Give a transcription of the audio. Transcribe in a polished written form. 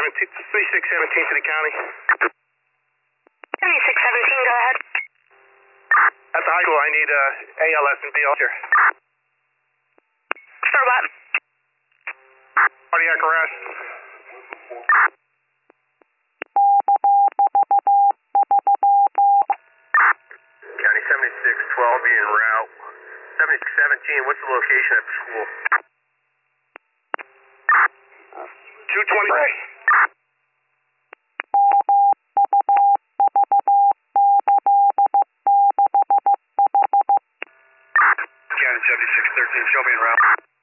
2617 to the county. 7617, go ahead. At the high school, I need ALS and BL here. For what? Cardiac arrest. County 7612 being route. 7617, what's the location at the school? 223. County 7613, show me en route.